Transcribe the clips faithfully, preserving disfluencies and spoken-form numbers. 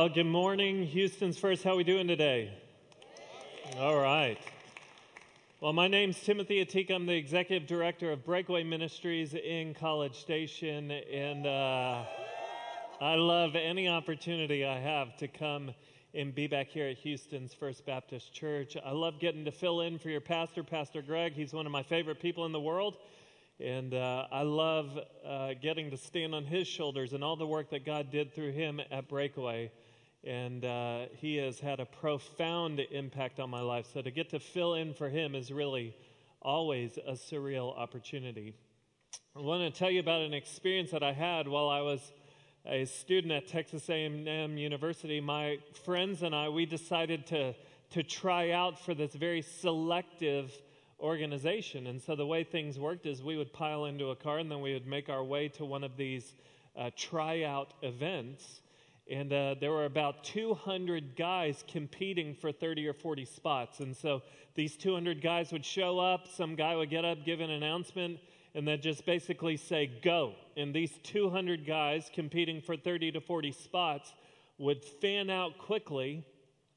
Well, good morning, Houston's First. How are we doing today? All right. Well, my name's Timothy Atika. I'm the Executive Director of Breakaway Ministries in College Station, and uh, I love any opportunity I have to come and be back here at Houston's First Baptist Church. I love getting to fill in for your pastor, Pastor Greg. He's one of my favorite people in the world. And uh, I love uh, getting to stand on his shoulders and all the work that God did through him at Breakaway. And uh, he has had a profound impact on my life. So to get to fill in for him is really always a surreal opportunity. I want to tell you about an experience that I had while I was a student at Texas A and M University. My friends and I, we decided to, to try out for this very selective organization. And so the way things worked is we would pile into a car and then we would make our way to one of these uh, tryout events. And uh, there were about two hundred guys competing for thirty or forty spots. And so these two hundred guys would show up, some guy would get up, give an announcement, and then just basically say, go. And these two hundred guys competing for thirty to forty spots would fan out quickly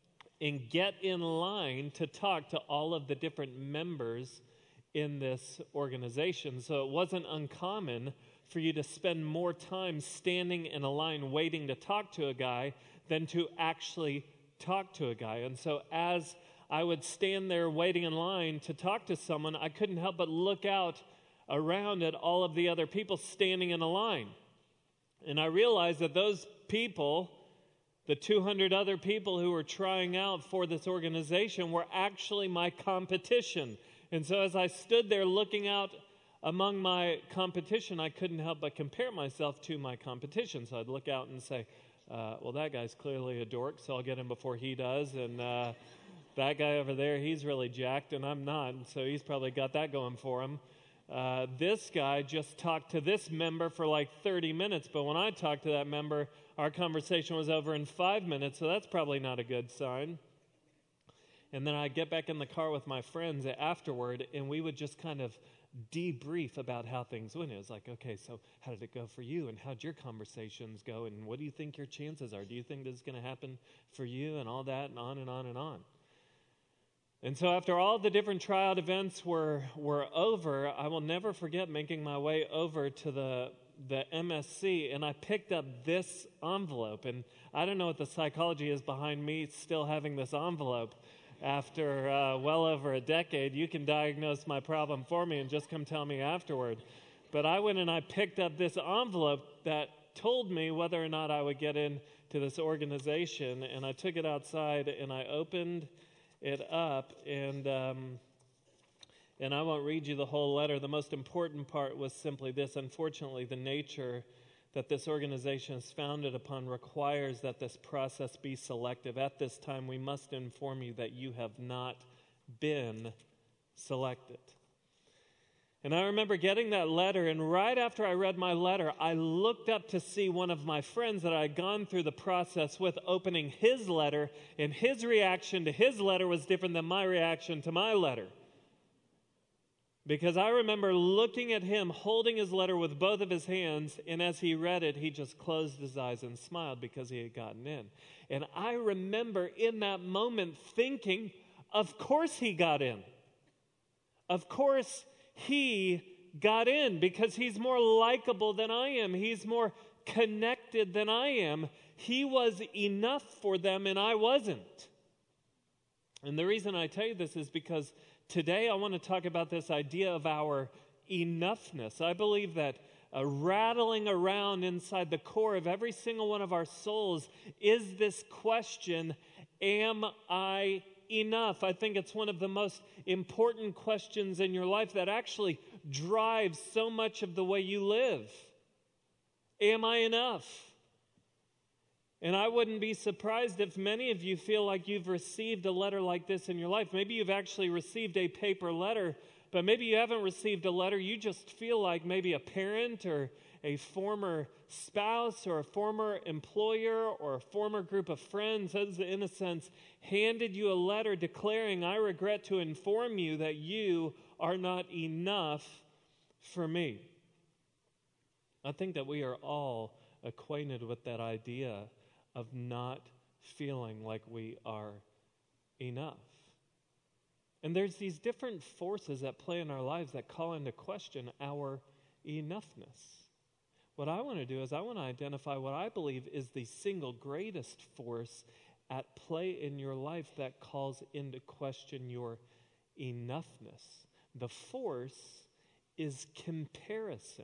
and get in line to talk to all of the different members in this organization. So it wasn't uncommon for you to spend more time standing in a line waiting to talk to a guy than to actually talk to a guy. And so as I would stand there waiting in line to talk to someone, I couldn't help but look out around at all of the other people standing in a line. And I realized that those people, the two hundred other people who were trying out for this organization, were actually my competition. And so as I stood there looking out among my competition, I couldn't help but compare myself to my competition. So I'd look out and say, uh, well, that guy's clearly a dork, so I'll get him before he does. And uh, that guy over there, he's really jacked, and I'm not, and so he's probably got that going for him. Uh, this guy just talked to this member for like thirty minutes, but when I talked to that member, our conversation was over in five minutes, so that's probably not a good sign. And then I'd get back in the car with my friends afterward, and we would just kind of debrief about how things went. It was like, okay, so how did it go for you, and how'd your conversations go, and what do you think your chances are? Do you think this is going to happen for you, and all that, and on and on and on. And so after all the different tryout events were were over, I will never forget making my way over to the the M S C, and I picked up this envelope. And I don't know what the psychology is behind me still having this envelope after uh, well over a decade. You can diagnose my problem for me and just come tell me afterward. But I went and I picked up this envelope that told me whether or not I would get into this organization, and I took it outside and I opened it up, and um, and I won't read you the whole letter. The most important part was simply this: unfortunately, the nature that this organization is founded upon requires that this process be selective. At this time, we must inform you that you have not been selected. And I remember getting that letter, and right after I read my letter, I looked up to see one of my friends that I had gone through the process with opening his letter, and his reaction to his letter was different than my reaction to my letter. Because I remember looking at him, holding his letter with both of his hands, and as he read it, he just closed his eyes and smiled because he had gotten in. And I remember in that moment thinking, of course he got in. Of course he got in, because he's more likable than I am. He's more connected than I am. He was enough for them, and I wasn't. And the reason I tell you this is because today I want to talk about this idea of our enoughness. I believe that uh, rattling around inside the core of every single one of our souls is this question, am I enough? I think it's one of the most important questions in your life that actually drives so much of the way you live. Am I enough? And I wouldn't be surprised if many of you feel like you've received a letter like this in your life. Maybe you've actually received a paper letter, but maybe you haven't received a letter. You just feel like maybe a parent or a former spouse or a former employer or a former group of friends has, in a sense, handed you a letter declaring, I regret to inform you that you are not enough for me. I think that we are all acquainted with that idea of not feeling like we are enough. And there's these different forces at play in our lives that call into question our enoughness. What I want to do is I want to identify what I believe is the single greatest force at play in your life that calls into question your enoughness. The force is comparison.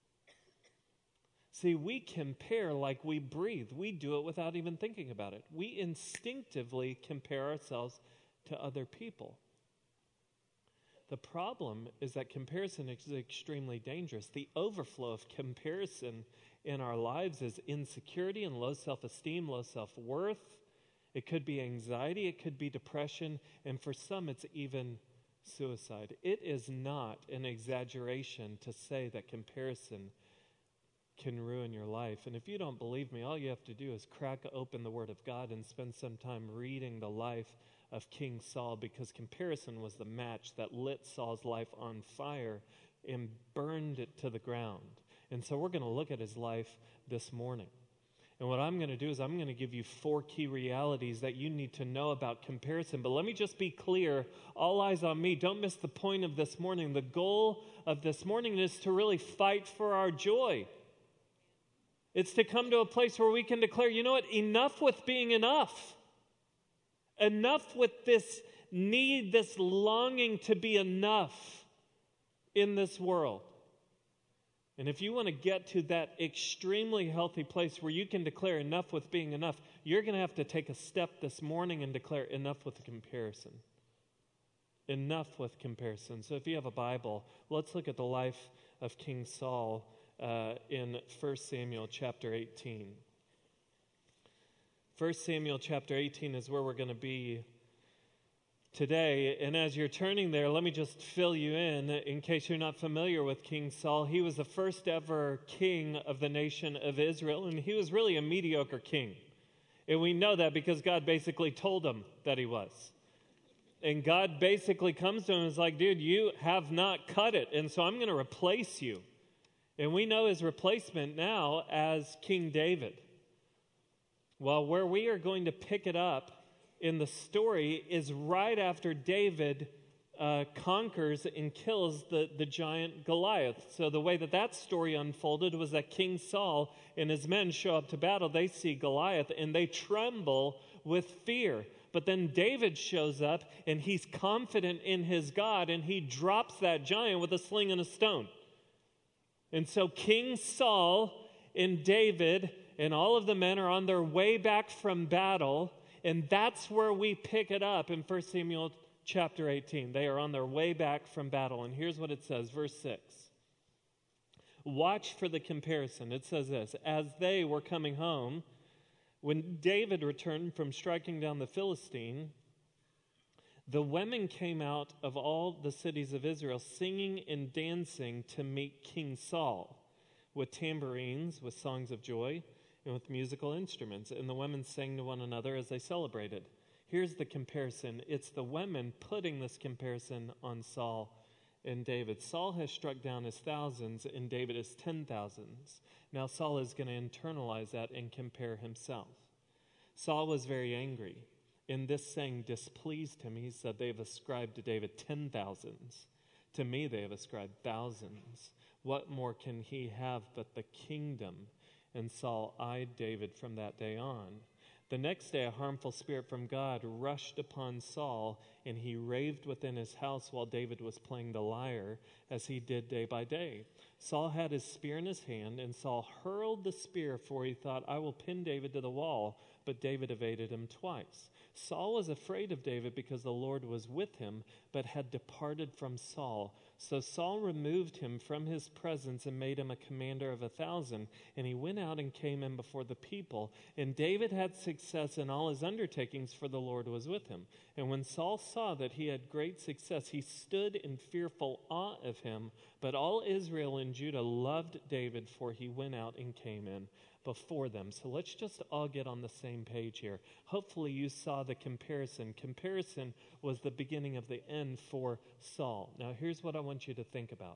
See, we compare like we breathe. We do it without even thinking about it. We instinctively compare ourselves to other people. The problem is that comparison is extremely dangerous. The overflow of comparison in our lives is insecurity and low self-esteem, low self-worth. It could be anxiety, it could be depression, and for some it's even suicide. It is not an exaggeration to say that comparison can ruin your life. And if you don't believe me, all you have to do is crack open the Word of God and spend some time reading the life of King Saul, because comparison was the match that lit Saul's life on fire and burned it to the ground. And so we're going to look at his life this morning. And what I'm going to do is I'm going to give you four key realities that you need to know about comparison. But let me just be clear, all eyes on me. Don't miss the point of this morning. The goal of this morning is to really fight for our joy. It's to come to a place where we can declare, you know what, enough with being enough. Enough with this need, this longing to be enough in this world. And if you want to get to that extremely healthy place where you can declare enough with being enough, you're going to have to take a step this morning and declare enough with comparison. Enough with comparison. So if you have a Bible, let's look at the life of King Saul uh, in First Samuel chapter eighteen. First Samuel chapter eighteen is where we're going to be today. And as you're turning there, let me just fill you in, in case you're not familiar with King Saul. He was the first ever king of the nation of Israel, and he was really a mediocre king. And we know that because God basically told him that he was. And God basically comes to him and is like, dude, you have not cut it, and so I'm going to replace you. And we know his replacement now as King David. Well, where we are going to pick it up in the story is right after David uh, conquers and kills the, the giant Goliath. So the way that that story unfolded was that King Saul and his men show up to battle. They see Goliath and they tremble with fear. But then David shows up and he's confident in his God and he drops that giant with a sling and a stone. And so King Saul and David and all of the men are on their way back from battle, and that's where we pick it up in First Samuel chapter eighteen. They are on their way back from battle, and here's what it says, verse six. Watch for the comparison. It says this, as they were coming home, when David returned from striking down the Philistine, the women came out of all the cities of Israel singing and dancing to meet King Saul with tambourines, with songs of joy, and with musical instruments. And the women sang to one another as they celebrated. Here's the comparison. It's the women putting this comparison on Saul and David. Saul has struck down his thousands, and David his ten thousands. Now Saul is going to internalize that and compare himself. Saul was very angry, and this saying displeased him. He said, they have ascribed to David ten thousands. To me they have ascribed thousands. What more can he have but the kingdom? And Saul eyed David from that day on. The next day, a harmful spirit from God rushed upon Saul, and he raved within his house while David was playing the lyre, as he did day by day. Saul had his spear in his hand, and Saul hurled the spear, for he thought, I will pin David to the wall. But David evaded him twice. Saul was afraid of David because the Lord was with him, but had departed from Saul. So Saul removed him from his presence and made him a commander of a thousand. And he went out and came in before the people. And David had success in all his undertakings, for the Lord was with him. And when Saul saw that he had great success, he stood in fearful awe of him. But all Israel and Judah loved David, for he went out and came in before them. So let's just all get on the same page here. Hopefully you saw the comparison. Comparison was the beginning of the end for Saul. Now here's what I want you to think about.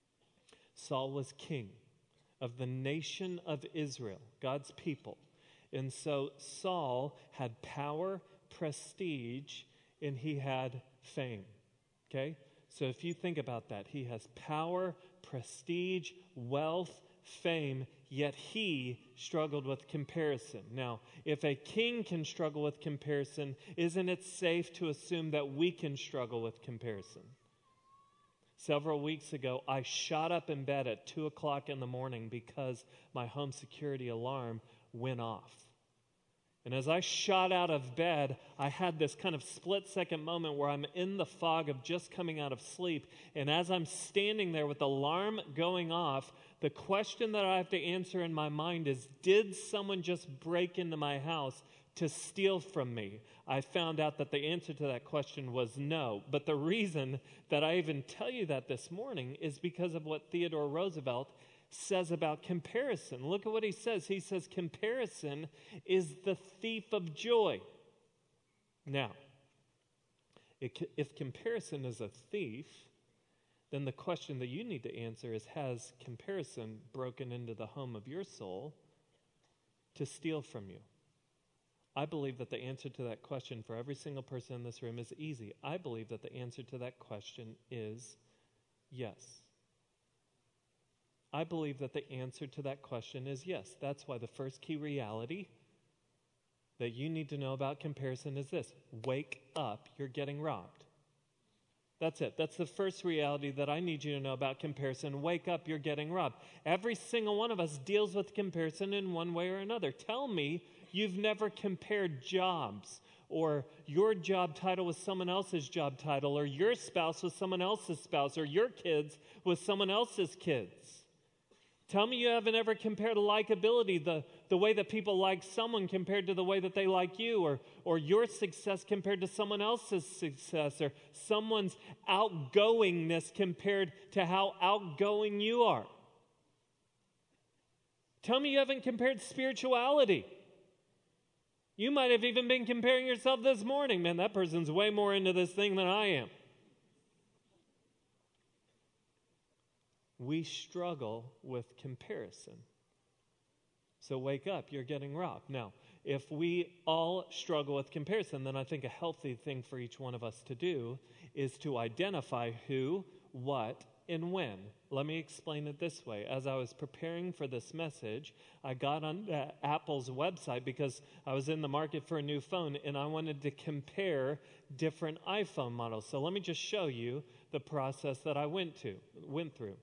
Saul was king of the nation of Israel, God's people. And so Saul had power, prestige, and he had fame. Okay? So if you think about that, he has power, prestige, wealth, fame, yet he struggled with comparison. Now, if a king can struggle with comparison, isn't it safe to assume that we can struggle with comparison? Several weeks ago, I shot up in bed at two o'clock in the morning because my home security alarm went off. And as I shot out of bed, I had this kind of split-second moment where I'm in the fog of just coming out of sleep. And as I'm standing there with the alarm going off, the question that I have to answer in my mind is, did someone just break into my house to steal from me? I found out that the answer to that question was no. But the reason that I even tell you that this morning is because of what Theodore Roosevelt says about comparison. Look at what he says. He says comparison is the thief of joy. Now, if comparison is a thief, then the question that you need to answer is, has comparison broken into the home of your soul to steal from you? I believe that the answer to that question for every single person in this room is easy. I believe that the answer to that question is yes. I believe that the answer to that question is yes. That's why the first key reality that you need to know about comparison is this: wake up, you're getting robbed. That's it. That's the first reality that I need you to know about comparison. Wake up, you're getting robbed. Every single one of us deals with comparison in one way or another. Tell me you've never compared jobs, or your job title with someone else's job title, or your spouse with someone else's spouse, or your kids with someone else's kids. Tell me you haven't ever compared likability, the, the way that people like someone compared to the way that they like you, or, or your success compared to someone else's success, or someone's outgoingness compared to how outgoing you are. Tell me you haven't compared spirituality. You might have even been comparing yourself this morning. Man, that person's way more into this thing than I am. We struggle with comparison. So wake up, you're getting robbed. Now, if we all struggle with comparison, then I think a healthy thing for each one of us to do is to identify who, what, and when. Let me explain it this way. As I was preparing for this message, I got on uh, Apple's website because I was in the market for a new phone and I wanted to compare different iPhone models. So let me just show you the process that I went to went through.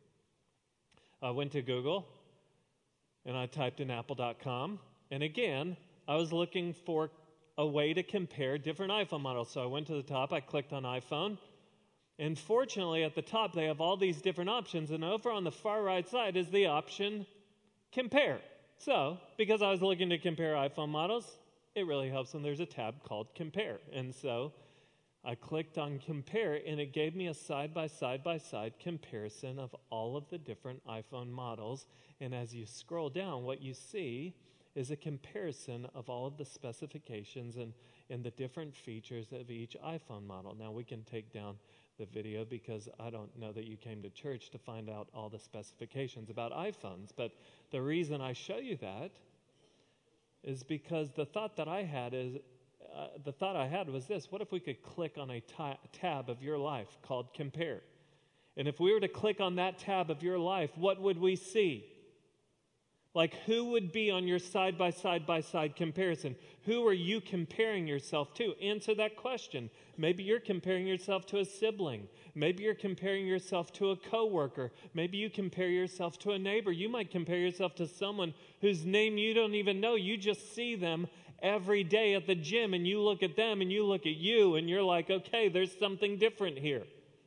I went to Google and I typed in apple dot com, and again, I was looking for a way to compare different iPhone models. So I went to the top, I clicked on iPhone, and fortunately at the top they have all these different options, and over on the far right side is the option compare. So, because I was looking to compare iPhone models, it really helps when there's a tab called compare. And so I clicked on compare, and it gave me a side-by-side-by-side comparison of all of the different iPhone models. And as you scroll down, what you see is a comparison of all of the specifications and, and the different features of each iPhone model. Now, we can take down the video because I don't know that you came to church to find out all the specifications about iPhones. But the reason I show you that is because the thought that I had is, Uh, the thought I had was this: what if we could click on a ta- tab of your life called compare? And if we were to click on that tab of your life, what would we see? Like, who would be on your side-by-side-by-side comparison? Who are you comparing yourself to? Answer that question. Maybe you're comparing yourself to a sibling. Maybe you're comparing yourself to a coworker. Maybe you compare yourself to a neighbor. You might compare yourself to someone whose name you don't even know. You just see them every day at the gym, and you look at them and you look at you, and you're like, okay, there's something different here.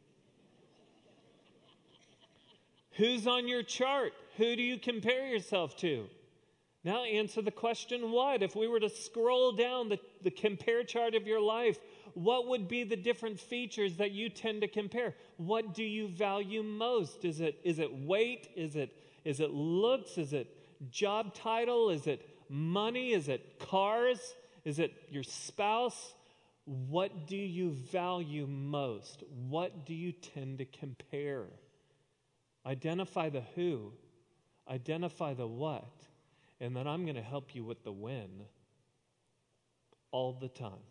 Who's on your chart? Who do you compare yourself to? Now answer the question, what? If we were to scroll down the, the compare chart of your life, what would be the different features that you tend to compare? What do you value most? Is it is it weight? Is it is it looks? Is it job title? Is it money? Is it cars? Is it your spouse? What do you value most? What do you tend to compare? Identify the who. Identify the what. and then I'm going to help you with the win all the time.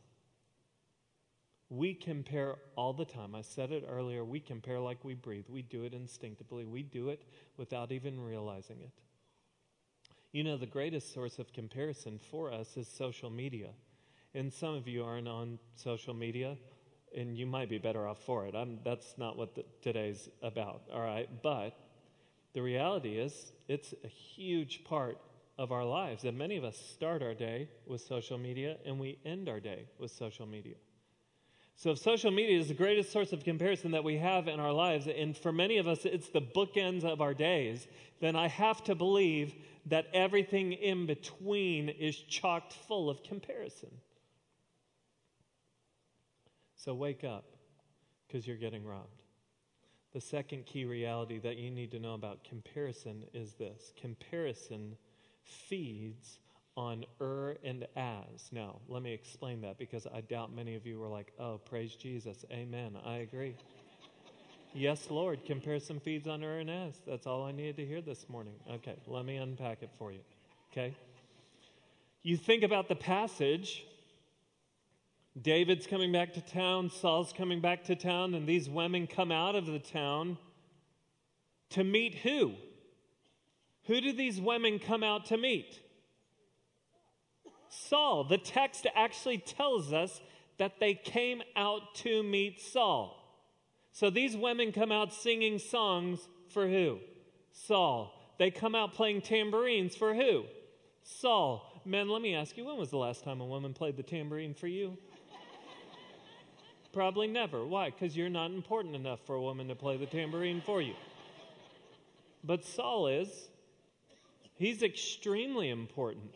We compare all the time. I said it earlier. We compare like we breathe. We do it instinctively. We do it without even realizing it. You know, the greatest source of comparison for us is social media. And some of you aren't on social media, and you might be better off for it. I'm, that's not what the, today's about, all right? But the reality is it's a huge part of our lives. And many of us start our day with social media, and we end our day with social media. So if social media is the greatest source of comparison that we have in our lives, and for many of us it's the bookends of our days, then I have to believe that everything in between is chocked full of comparison. So wake up, because you're getting robbed. The second key reality that you need to know about comparison is this. Comparison feeds on er and as. Now, let me explain that, because I doubt many of you were like, oh, praise Jesus, amen, I agree. Yes, Lord, comparison feeds on er and as. That's all I needed to hear this morning. Okay, let me unpack it for you, okay? You think about the passage. David's coming back to town, Saul's coming back to town, and these women come out of the town to meet who? Who do these women come out to meet? Saul. The text actually tells us that they came out to meet Saul. So these women come out singing songs for who? Saul. They come out playing tambourines for who? Saul. Men, let me ask you, when was the last time a woman played the tambourine for you? Probably never. Why? Because you're not important enough for a woman to play the tambourine for you. But Saul is. He's extremely important.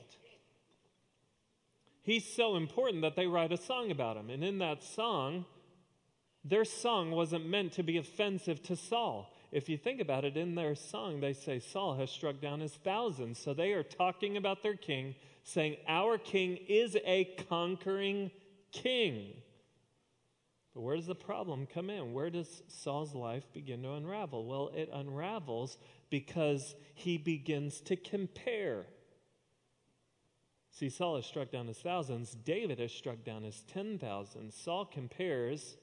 He's so important that they write a song about him. And in that song, their song wasn't meant to be offensive to Saul. If you think about it, in their song, they say Saul has struck down his thousands. So they are talking about their king, saying our king is a conquering king. But where does the problem come in? Where does Saul's life begin to unravel? Well, it unravels because he begins to compare. See, Saul has struck down his thousands. David has struck down his ten thousand. Saul compares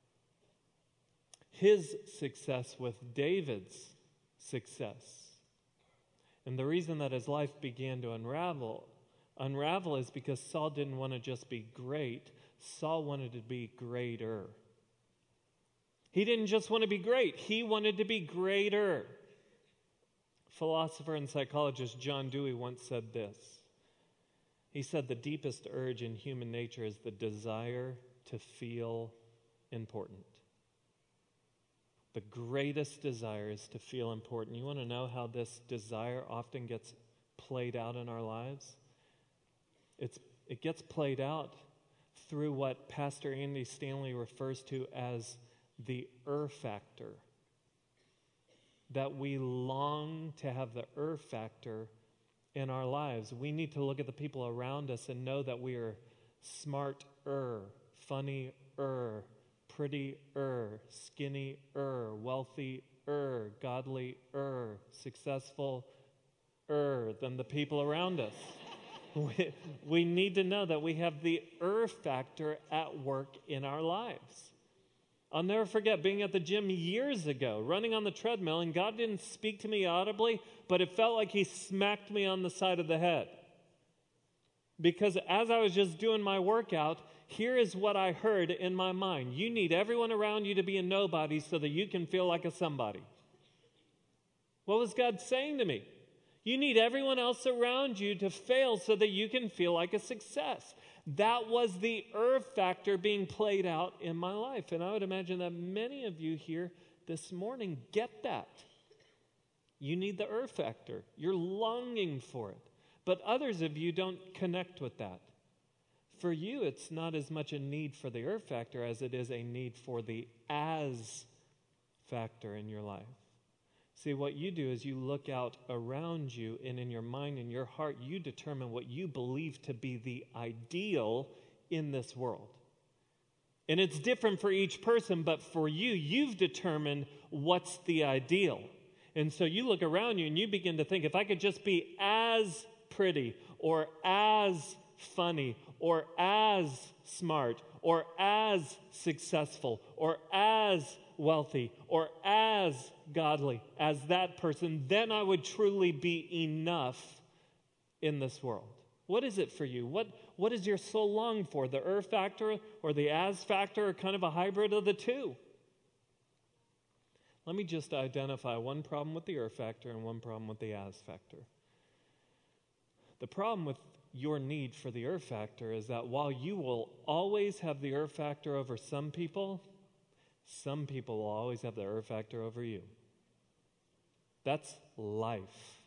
his success with David's success. And the reason that his life began to unravel, unravel is because Saul didn't want to just be great. Saul wanted to be greater. He didn't just want to be great. He wanted to be greater. Philosopher and psychologist John Dewey once said this. He said the deepest urge in human nature is the desire to feel important. The greatest desire is to feel important. You want to know how this desire often gets played out in our lives? It's, it gets played out through what Pastor Andy Stanley refers to as the er factor. That we long to have the er factor in our lives. We need to look at the people around us and know that we are smart-er, funny-er, pretty-er, skinny-er, wealthy-er, godly-er, successful-er than the people around us. we, we need to know that we have the er factor at work in our lives. I'll never forget being at the gym years ago, running on the treadmill, and God didn't speak to me audibly, but it felt like he smacked me on the side of the head. Because as I was just doing my workout, here is what I heard in my mind. You need everyone around you to be a nobody so that you can feel like a somebody. What was God saying to me? You need everyone else around you to fail so that you can feel like a success. That was the er factor being played out in my life. And I would imagine that many of you here this morning get that. You need the er factor. You're longing for it. But others of you don't connect with that. For you, it's not as much a need for the er factor as it is a need for the as factor in your life. See, what you do is you look out around you, and in your mind and your heart, you determine what you believe to be the ideal in this world. And it's different for each person, but for you, you've determined what's the ideal. And so you look around you and you begin to think, if I could just be as pretty or as funny or as smart or as successful or as wealthy or as godly as that person, then I would truly be enough in this world. What is it for you? What, what does your soul long for? The er factor or the as factor, or kind of a hybrid of the two? Let me just identify one problem with the er factor and one problem with the as factor. The problem with your need for the er factor is that while you will always have the er factor over some people, some people will always have the er factor over you. That's life.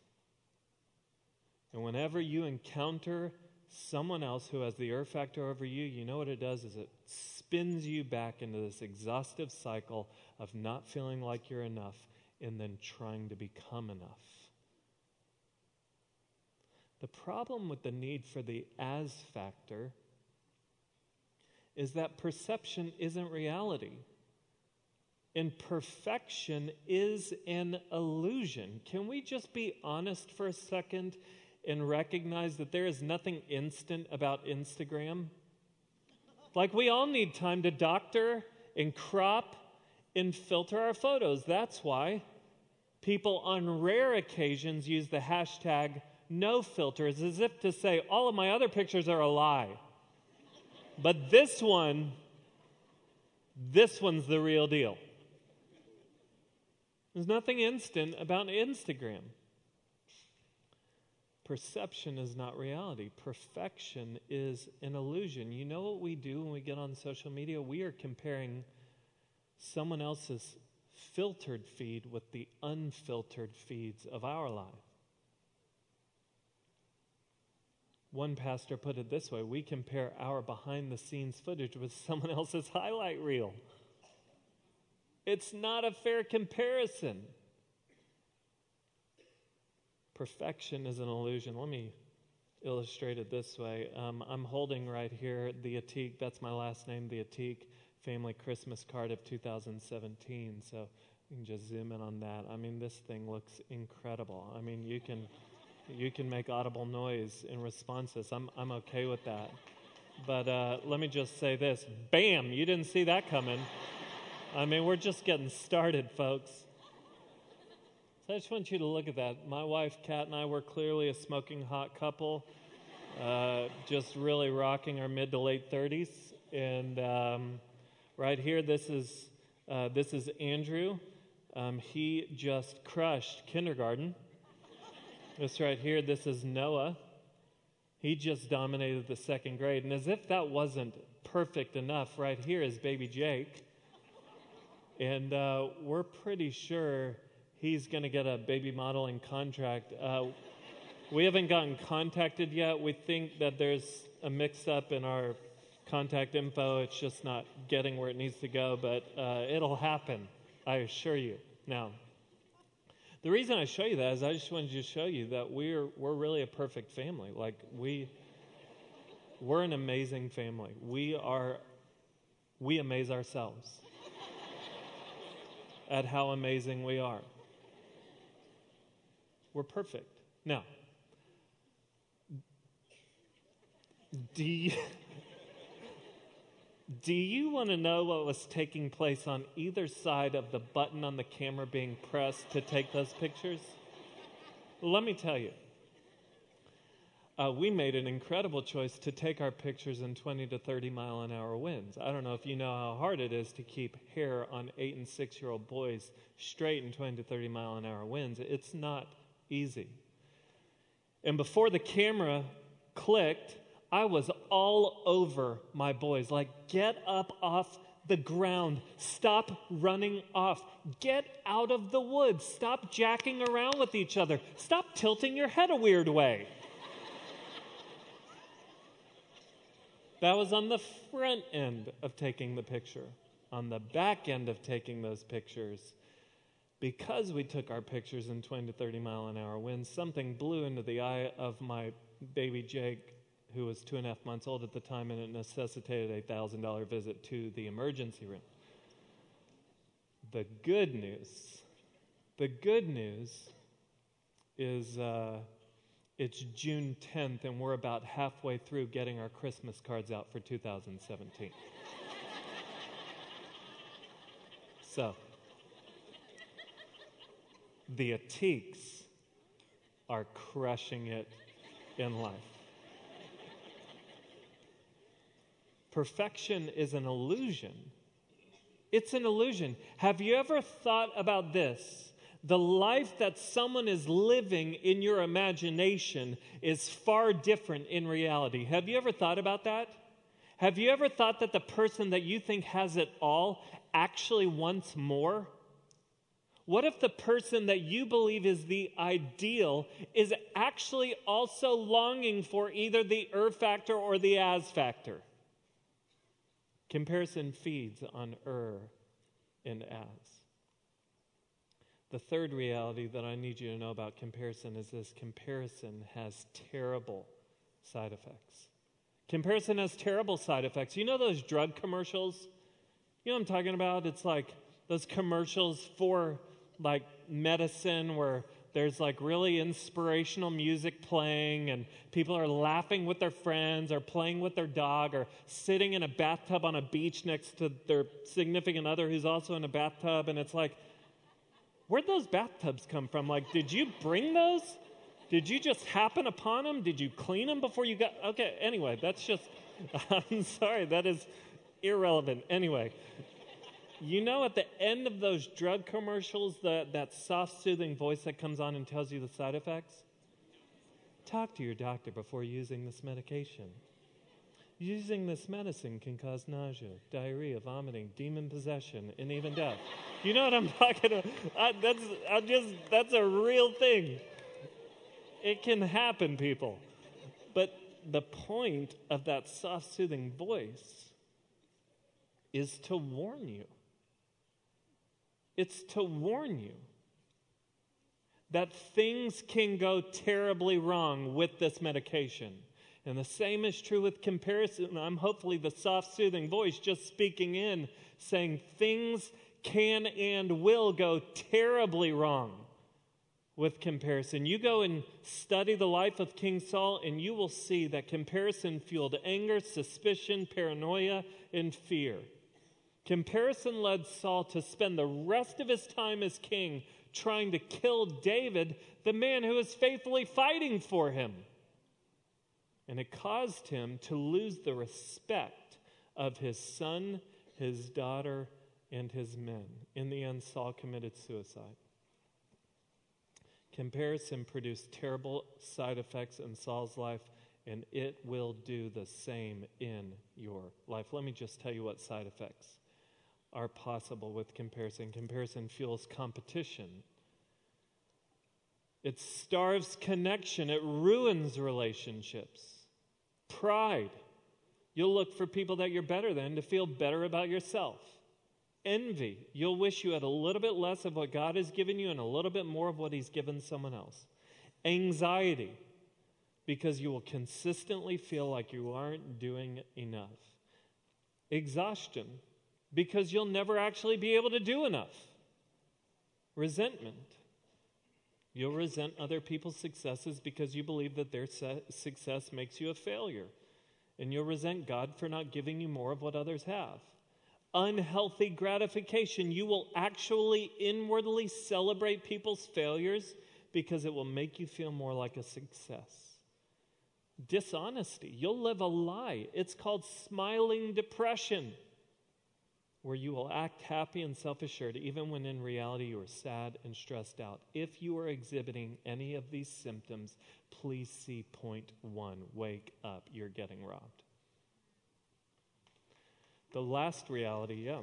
And whenever you encounter someone else who has the er factor over you, you know what it does is it spins you back into this exhaustive cycle of not feeling like you're enough and then trying to become enough. The problem with the need for the as factor is that perception isn't reality. And perfection is an illusion. Can we just be honest for a second and recognize that there is nothing instant about Instagram? Like, we all need time to doctor and crop and filter our photos. That's why people on rare occasions use the hashtag no filters, as if to say, all of my other pictures are a lie. But this one, this one's the real deal. There's nothing instant about Instagram. Perception is not reality. Perfection is an illusion. You know what we do when we get on social media? We are comparing someone else's filtered feed with the unfiltered feeds of our life. One pastor put it this way: we compare our behind-the-scenes footage with someone else's highlight reel. It's not a fair comparison. Perfection is an illusion. Let me illustrate it this way. Um, I'm holding right here the Atik, that's my last name, the Atik family Christmas card of two thousand seventeen. So you can just zoom in on that. I mean, this thing looks incredible. I mean, you can you can make audible noise in response to this. I'm, I'm okay with that. But uh, let me just say this. Bam! You didn't see that coming. I mean, we're just getting started, folks. So I just want you to look at that. My wife, Kat, and I were clearly a smoking hot couple, uh, just really rocking our mid to late thirties. And um, right here, this is uh, this is Andrew. Um, he just crushed kindergarten. This right here, this is Noah. He just dominated the second grade. And as if that wasn't perfect enough, right here is baby Jake. And uh, we're pretty sure he's going to get a baby modeling contract. Uh, we haven't gotten contacted yet. We think that there's a mix-up in our contact info. It's just not getting where it needs to go, but uh, it'll happen, I assure you. Now, the reason I show you that is I just wanted to show you that we're we're really a perfect family. Like, we, we're an amazing family. We are, we amaze ourselves at how amazing we are. We're perfect. Now, do you, do you want to know what was taking place on either side of the button on the camera being pressed to take those pictures? Well, let me tell you. Uh, we made an incredible choice to take our pictures in twenty to thirty mile an hour winds. I don't know if you know how hard it is to keep hair on eight and six year old boys straight in twenty to thirty mile an hour winds. It's not easy. And before the camera clicked, I was all over my boys. Like, get up off the ground. Stop running off. Get out of the woods. Stop jacking around with each other. Stop tilting your head a weird way. That was on the front end of taking the picture. On the back end of taking those pictures, because we took our pictures in twenty to thirty mile an hour winds, something blew into the eye of my baby Jake, who was two and a half months old at the time, and it necessitated a one thousand dollars visit to the emergency room. The good news, the good news is, uh, It's June tenth, and we're about halfway through getting our Christmas cards out for two thousand seventeen. So, the Atiks are crushing it in life. Perfection is an illusion. It's an illusion. Have you ever thought about this? The life that someone is living in your imagination is far different in reality. Have you ever thought about that? Have you ever thought that the person that you think has it all actually wants more? What if the person that you believe is the ideal is actually also longing for either the er factor or the as factor? Comparison feeds on er and as. The third reality that I need you to know about comparison is this: comparison has terrible side effects. Comparison has terrible side effects. You know those drug commercials? You know what I'm talking about? It's like those commercials for like medicine where there's like really inspirational music playing and people are laughing with their friends or playing with their dog or sitting in a bathtub on a beach next to their significant other who's also in a bathtub. And it's like, where'd those bathtubs come from? Like, did you bring those? Did you just happen upon them? Did you clean them before you got... Okay, anyway, that's just... I'm sorry, that is irrelevant. Anyway, you know at the end of those drug commercials, the, that soft, soothing voice that comes on and tells you the side effects? Talk to your doctor before using this medication. Using this medicine can cause nausea, diarrhea, vomiting, demon possession, and even death. You know what I'm talking about? I, that's I just that's a real thing. It can happen, people. But the point of that soft, soothing voice is to warn you. It's to warn you that things can go terribly wrong with this medication. And the same is true with comparison. I'm hopefully the soft, soothing voice just speaking in, saying things can and will go terribly wrong with comparison. You go and study the life of King Saul, and you will see that comparison fueled anger, suspicion, paranoia, and fear. Comparison led Saul to spend the rest of his time as king trying to kill David, the man who was faithfully fighting for him. And it caused him to lose the respect of his son, his daughter, and his men. In the end, Saul committed suicide. Comparison produced terrible side effects in Saul's life, and it will do the same in your life. Let me just tell you what side effects are possible with comparison. Comparison fuels competition. It starves connection. It ruins relationships. Pride. You'll look for people that you're better than to feel better about yourself. Envy. You'll wish you had a little bit less of what God has given you and a little bit more of what He's given someone else. Anxiety. Because you will consistently feel like you aren't doing enough. Exhaustion. Because you'll never actually be able to do enough. Resentment. You'll resent other people's successes because you believe that their se- success makes you a failure. And you'll resent God for not giving you more of what others have. Unhealthy gratification. You will actually inwardly celebrate people's failures because it will make you feel more like a success. Dishonesty. You'll live a lie. It's called smiling depression, where you will act happy and self-assured even when in reality you are sad and stressed out. If you are exhibiting any of these symptoms, please see point one. Wake up. You're getting robbed. The last reality, yeah.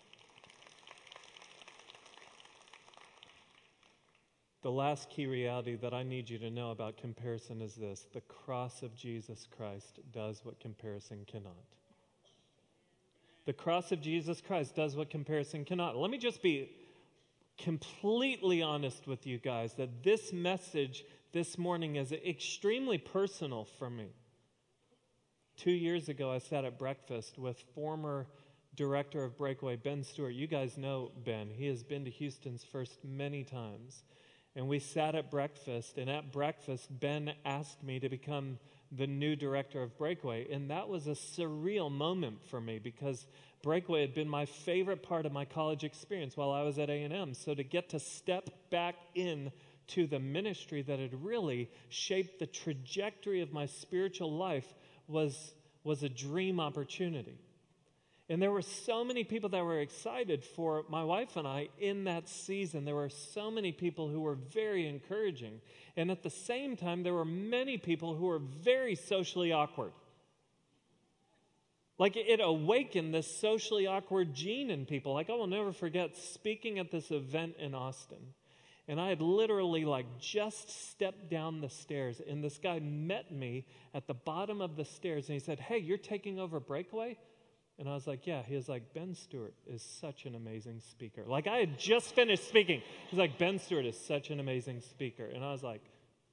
The last key reality that I need you to know about comparison is this: the cross of Jesus Christ does what comparison cannot. The cross of Jesus Christ does what comparison cannot. Let me just be completely honest with you guys that this message this morning is extremely personal for me. Two years ago, I sat at breakfast with former director of Breakaway, Ben Stewart. You guys know Ben. He has been to Houston's First many times. And we sat at breakfast, and at breakfast, Ben asked me to become the new director of Breakaway. And that was a surreal moment for me because Breakaway had been my favorite part of my college experience while I was at A and M. So to get to step back in to the ministry that had really shaped the trajectory of my spiritual life was, was a dream opportunity. And there were so many people that were excited for my wife and I in that season. There were so many people who were very encouraging. And at the same time, there were many people who were very socially awkward. Like it awakened this socially awkward gene in people. Like I will never forget speaking at this event in Austin. And I had literally like just stepped down the stairs. And this guy met me at the bottom of the stairs. And he said, "Hey, you're taking over Breakaway?" And I was like, "Yeah." He was like, "Ben Stewart is such an amazing speaker." Like I had just finished speaking. He's like, "Ben Stewart is such an amazing speaker." And I was like,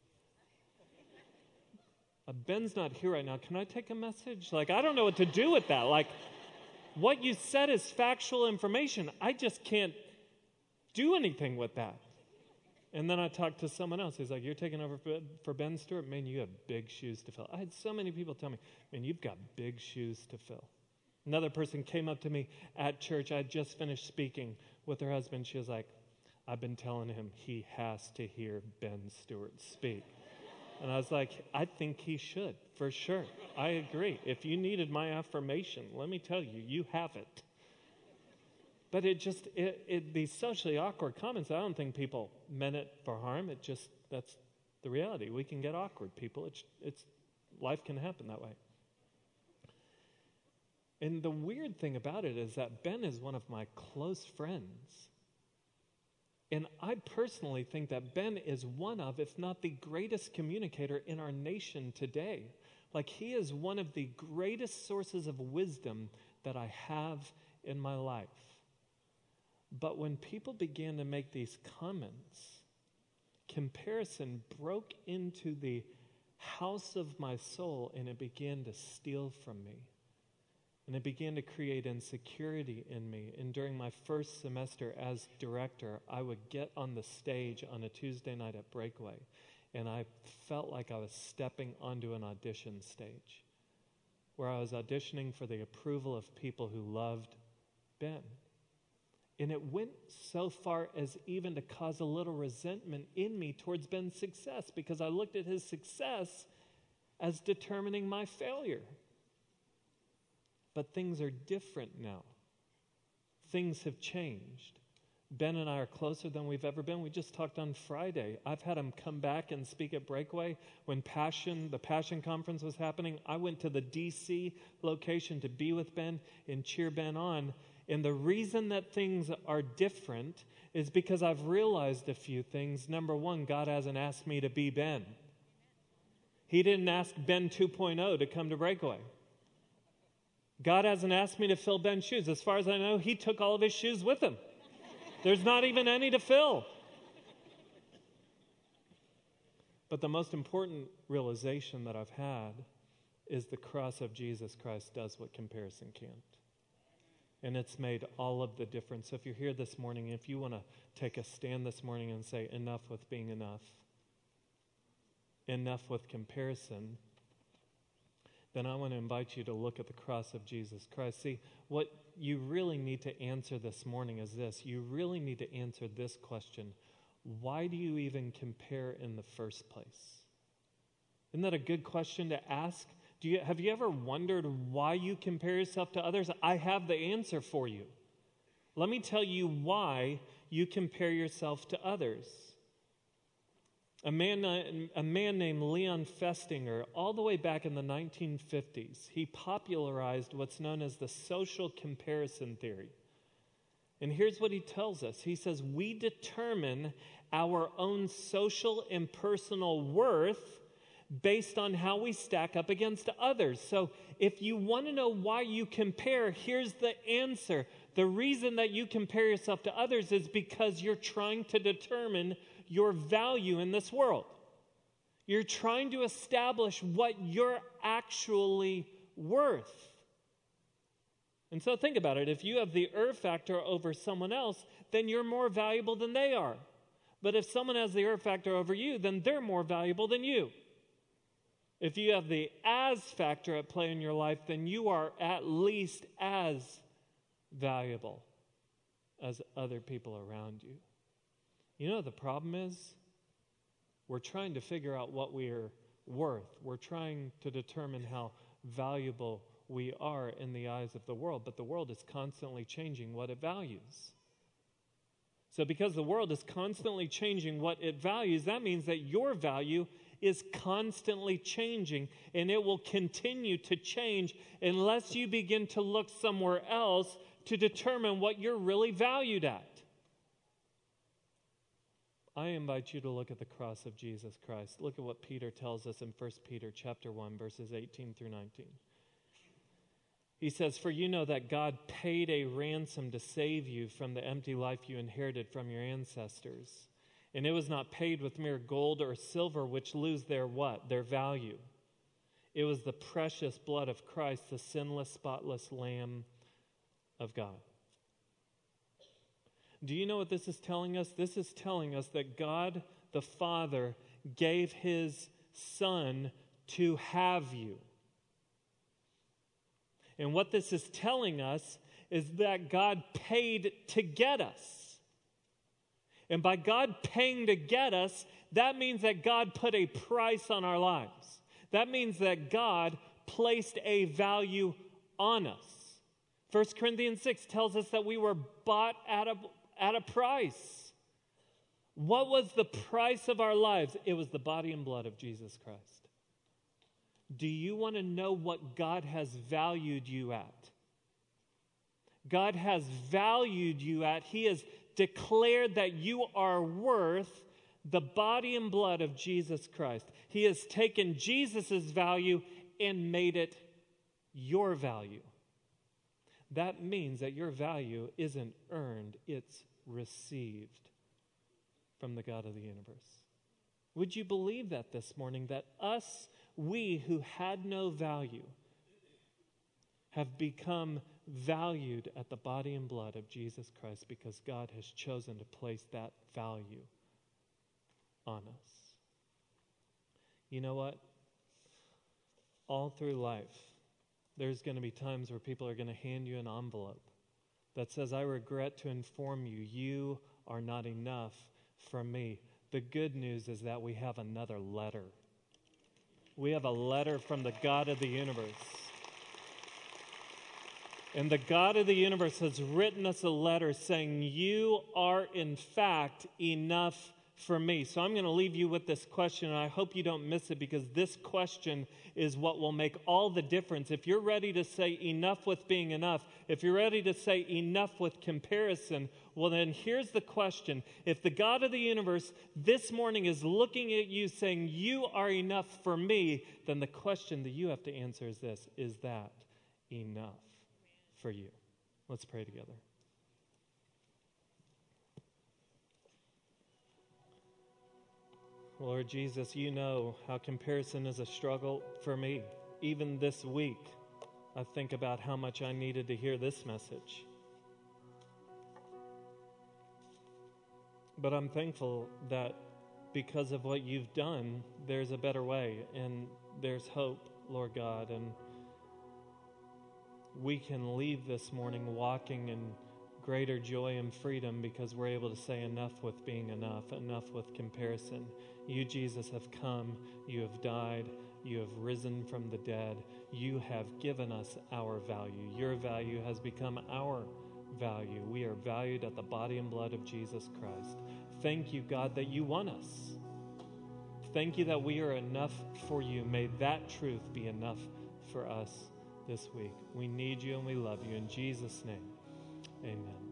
uh, Ben's not here right now. Can I take a message? Like, I don't know what to do with that. Like, what you said is factual information. I just can't do anything with that. And then I talked to someone else. He's like, "You're taking over for, for Ben Stewart? Man, you have big shoes to fill." I had so many people tell me, "Man, you've got big shoes to fill." Another person came up to me at church. I had just finished speaking with her husband. She was like, "I've been telling him he has to hear Ben Stewart speak." And I was like, "I think he should, for sure. I agree. If you needed my affirmation, let me tell you, you have it." But it just, it, it, these socially awkward comments, I don't think people meant it for harm. It just, that's the reality. We can get awkward, people. It's, it's, life can happen that way. And the weird thing about it is that Ben is one of my close friends. And I personally think that Ben is one of, if not the greatest communicator in our nation today. Like he is one of the greatest sources of wisdom that I have in my life. But when people began to make these comments, comparison broke into the house of my soul and it began to steal from me. And it began to create insecurity in me. And during my first semester as director, I would get on the stage on a Tuesday night at Breakaway, and I felt like I was stepping onto an audition stage, where I was auditioning for the approval of people who loved Ben. And it went so far as even to cause a little resentment in me towards Ben's success, because I looked at his success as determining my failure. But things are different now. Things have changed. Ben and I are closer than we've ever been. We just talked on Friday. I've had him come back and speak at Breakaway. When Passion, the Passion Conference was happening, I went to the D C location to be with Ben and cheer Ben on. And the reason that things are different is because I've realized a few things. Number one, God hasn't asked me to be Ben. He didn't ask Ben two point oh to come to Breakaway. God hasn't asked me to fill Ben's shoes. As far as I know, he took all of his shoes with him. There's not even any to fill. But the most important realization that I've had is the cross of Jesus Christ does what comparison can't. And it's made all of the difference. So if you're here this morning, if you want to take a stand this morning and say, enough with being enough, enough with comparison, then I want to invite you to look at the cross of Jesus Christ. See, what you really need to answer this morning is this. You really need to answer this question. Why do you even compare in the first place? Isn't that a good question to ask? Do you, have you ever wondered why you compare yourself to others? I have the answer for you. Let me tell you why you compare yourself to others. A man, a man named Leon Festinger, all the way back in the nineteen fifties, he popularized what's known as the social comparison theory. And here's what he tells us. He says, we determine our own social and personal worth based on how we stack up against others. So if you want to know why you compare, here's the answer. The reason that you compare yourself to others is because you're trying to determine your value in this world. You're trying to establish what you're actually worth. And so think about it. If you have the er factor over someone else, then you're more valuable than they are. But if someone has the er factor over you, then they're more valuable than you. If you have the as factor at play in your life, then you are at least as valuable as other people around you. You know, the problem is we're trying to figure out what we are worth. We're trying to determine how valuable we are in the eyes of the world, but the world is constantly changing what it values. So because the world is constantly changing what it values, that means that your value is constantly changing, and it will continue to change unless you begin to look somewhere else to determine what you're really valued at. I invite you to look at the cross of Jesus Christ. Look at what Peter tells us in First Peter chapter one, verses eighteen through nineteen. He says, "For you know that God paid a ransom to save you from the empty life you inherited from your ancestors. And it was not paid with mere gold or silver, which lose their what? Their value. It was the precious blood of Christ, the sinless, spotless Lamb of God." Do you know what this is telling us? This is telling us that God the Father gave his Son to have you. And what this is telling us is that God paid to get us. And by God paying to get us, that means that God put a price on our lives. That means that God placed a value on us. First Corinthians six tells us that we were bought at a, at a price. What was the price of our lives? It was the body and blood of Jesus Christ. Do you want to know what God has valued you at? God has valued you at. He has declared that you are worth the body and blood of Jesus Christ. He has taken Jesus' value and made it your value. That means that your value isn't earned, it's received from the God of the universe. Would you believe that this morning, that us, we who had no value, have become valued at the body and blood of Jesus Christ because God has chosen to place that value on us. You know what? All through life, there's going to be times where people are going to hand you an envelope that says, "I regret to inform you, you are not enough for me." The good news is that we have another letter. We have a letter from the God of the universe. And the God of the universe has written us a letter saying, "You are in fact enough for me." So I'm going to leave you with this question, and I hope you don't miss it, because this question is what will make all the difference. If you're ready to say enough with being enough, if you're ready to say enough with comparison, well then here's the question. If the God of the universe this morning is looking at you saying, "You are enough for me," then the question that you have to answer is this: is that enough for you? Let's pray together. Lord Jesus, you know how comparison is a struggle for me. Even this week, I think about how much I needed to hear this message. But I'm thankful that because of what you've done, there's a better way and there's hope, Lord God. And we can leave this morning walking in greater joy and freedom because we're able to say enough with being enough, enough with comparison. You, Jesus, have come, you have died, you have risen from the dead. You have given us our value. Your value has become our value. We are valued at the body and blood of Jesus Christ. Thank you, God, that you won us. Thank you that we are enough for you. May that truth be enough for us this week. We need you and we love you. In Jesus' name, amen.